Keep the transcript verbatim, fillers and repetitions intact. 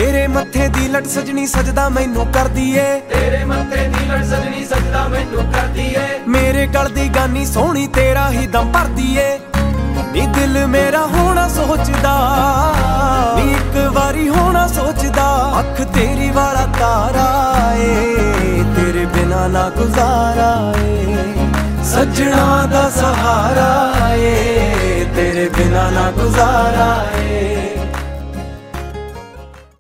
तेरे मत्थे दी लट सजनी सजदा मैनू करदी ए, तेरे मत्थे दी लट सजनी सजदा मैनू करदी ए। मेरे गल दी गानी सोहनी तेरा ही दम भरदी ए। नी दिल मेरा होना सोचदा, नी इक वारी होना सोचदा, अख तेरी वाला तारा ए, तेरे बिना ना गुजारा ए, सजना दा सहारा ए, तेरे बिना ना गुजारा ए।